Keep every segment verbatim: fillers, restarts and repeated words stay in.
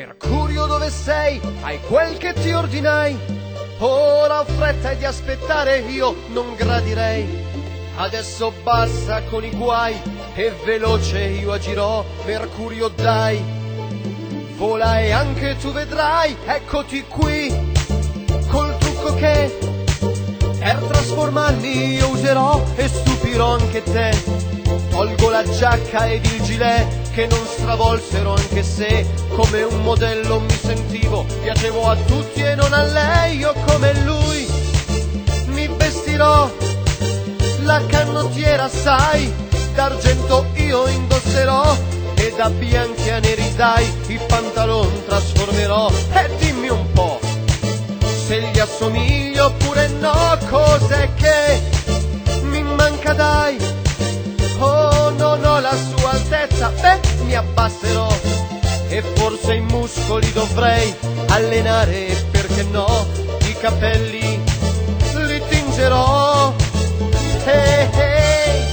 Mercurio, dove sei? Hai quel che ti ordinai. Ora ho fretta di aspettare, io non gradirei. Adesso basta con i guai e veloce io agirò. Mercurio, dai, vola e anche tu vedrai. Eccoti qui col trucco che per trasformarmi io userò e stupirò anche te. Tolgo la giacca ed il gilet che non stravolsero, anche se come un modello mi sentivo. Piacevo a tutti e non a lei, io come lui mi vestirò. La canottiera, sai, d'argento io indosserò e da bianchi a neri, dai, i pantalon trasformerò. E dimmi un po' se gli assomiglio oppure no, cos'è che mi manca, dai? Oh, non ho la sua altezza, beh, mi abbasserò e forse i muscoli dovrei allenare, e perché no, i capelli li tingerò. Hey, hey.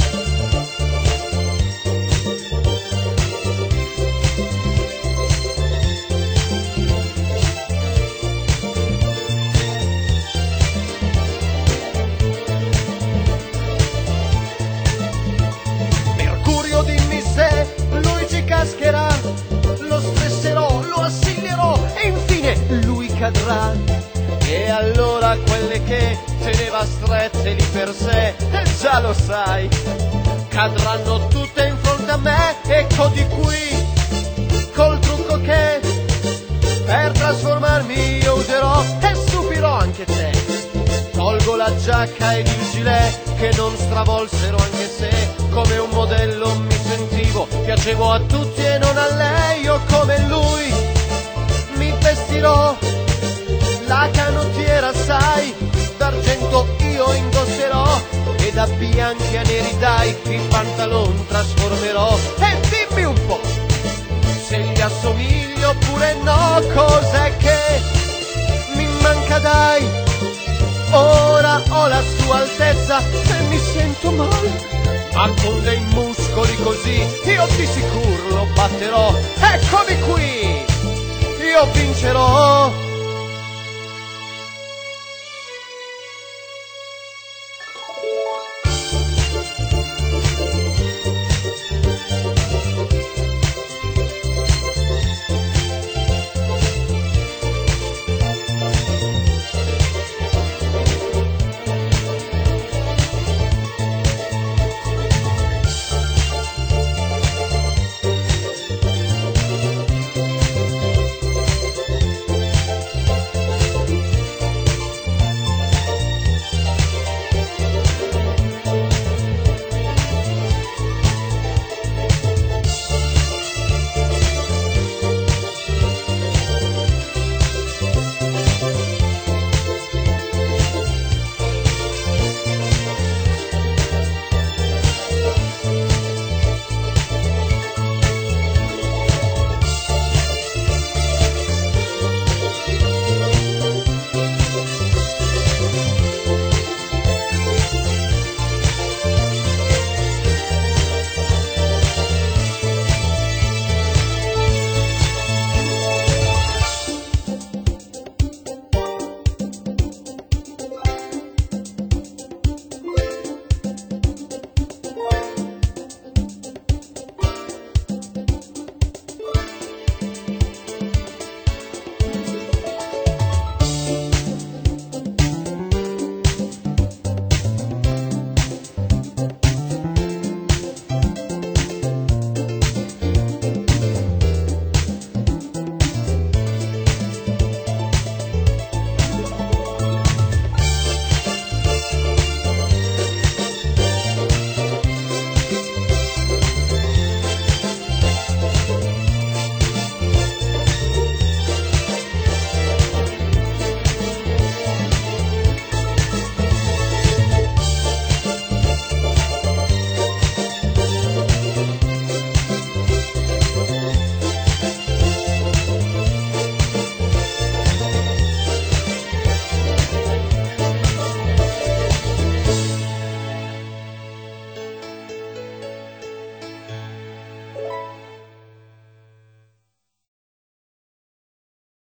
Mercurio, dimmi se lui ci cascherà. Lo stresserò, lo assillerò e infine lui cadrà. E allora quelle che teneva strette lì per sé, e già lo sai, cadranno tutte in fronte a me. Eccoti qui col trucco che per trasformarmi io userò e stupirò anche te. Tolgo la giacca ed il gilet che non stravolsero, anche se come un modello mi sentivo. Piacevo a tutti e non a lei, io come lui mi vestirò. La canottiera, sai, d'argento io indosserò e da bianchi a neri, dai, i pantalon trasformerò. E dimmi un po' se gli assomiglio oppure no, cos'è che mi manca, dai? Ora ho la sua altezza e mi sento male, ma con dei muscoli così io di sicuro lo batterò. Eccomi qui, io vincerò.